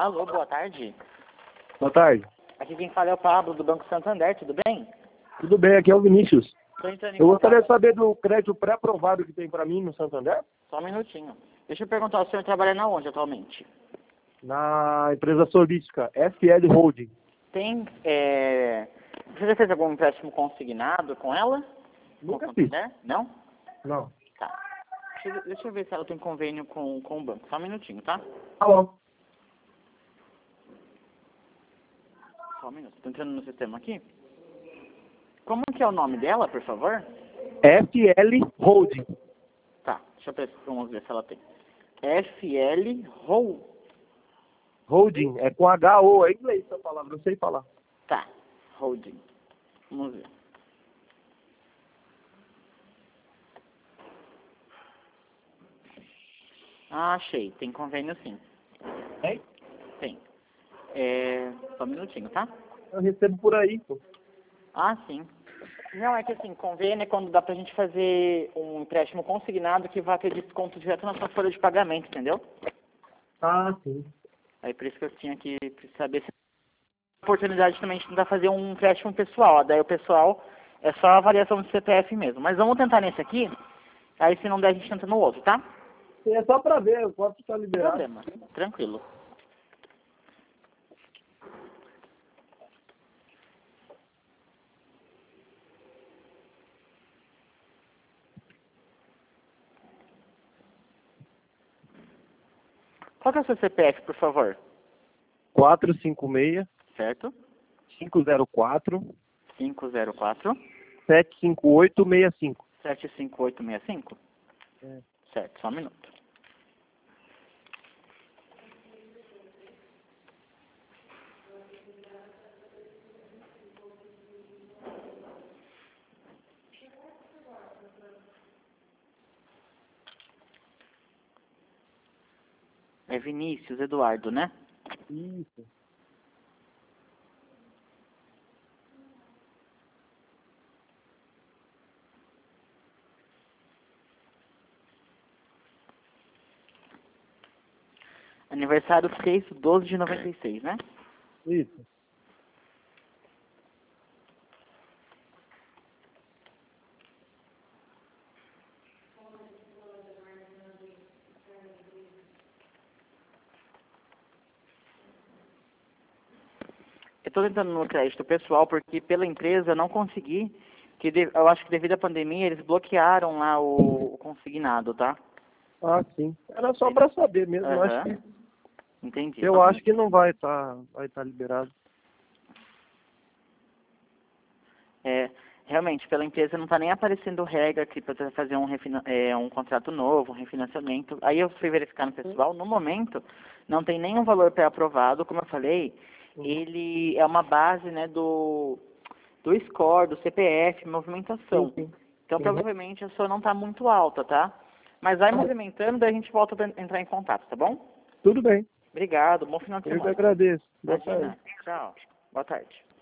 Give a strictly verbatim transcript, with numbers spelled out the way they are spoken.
Alô, boa tarde. Boa tarde. Aqui quem fala é o Pablo, do Banco Santander, tudo bem? Tudo bem, aqui é o Vinícius. Tô entrando em Eu gostaria contato. de saber do crédito pré-aprovado que tem para mim no Santander, Só um minutinho. Deixa eu perguntar, o senhor trabalha na onde atualmente? na empresa solística F L Holding. Tem, é... Você já fez algum empréstimo consignado com ela? Nunca com fiz. Santander? Não? Não. Tá. Deixa eu, deixa eu ver se ela tem convênio com, com o banco. Só um minutinho, tá? Tá bom. Só um minuto. Tô entrando no sistema aqui. Como que é o nome dela, por favor? F L Holding. Tá, deixa eu ver, vamos ver se ela tem. F L Roll. Holding, é com H O, é inglês essa palavra, não sei falar. Tá, Holding. Vamos ver. Ah, achei. Tem convênio sim. Tem? Tem. É... Só um minutinho, tá? Eu recebo por aí, pô. Ah, sim. Não, é que assim, convênio é quando dá pra gente fazer um empréstimo consignado que vai ter desconto direto na sua folha de pagamento, entendeu? Ah, sim. Aí por isso que eu tinha que saber se a oportunidade também de tentar fazer um empréstimo pessoal. Daí o pessoal é só a avaliação do C P F mesmo. Mas vamos tentar nesse aqui, aí se não der a gente tenta no outro, tá? É só para ver, eu posso estar Não tem liberado. problema, tranquilo. Qual que é o seu C P F, por favor? quatro cinco seis, Certo? cinco zero quatro, cinco zero quatro, sete cinco oito seis cinco. sete cinco oito seis cinco? É. Certo, só um minuto. É Vinícius Eduardo, né? Isso. Aniversário seis de doze de noventa e seis, né? Isso. Eu estou tentando no crédito pessoal porque pela empresa eu não consegui, que de- eu acho que devido à pandemia eles bloquearam lá o, o consignado, tá? Ah, sim. Era só para saber mesmo, eu acho Aham. que Entendi. eu Só um acho que não vai estar vai tá liberado. É, realmente, pela empresa não está nem aparecendo regra aqui para fazer um, refina é, um contrato novo, um refinanciamento. Aí eu fui verificar no pessoal, no momento não tem nenhum valor pré-aprovado, como eu falei, Uhum. ele é uma base, né, do, do score, do C P F, movimentação. Sim, sim. Então Uhum. provavelmente a sua não está muito alta, tá? Mas vai movimentando, daí a gente volta a entrar em contato, tá bom? Tudo bem. Obrigado, bom final de Eu que semana. agradeço. Boa tarde. Imagina. Tchau. Boa tarde.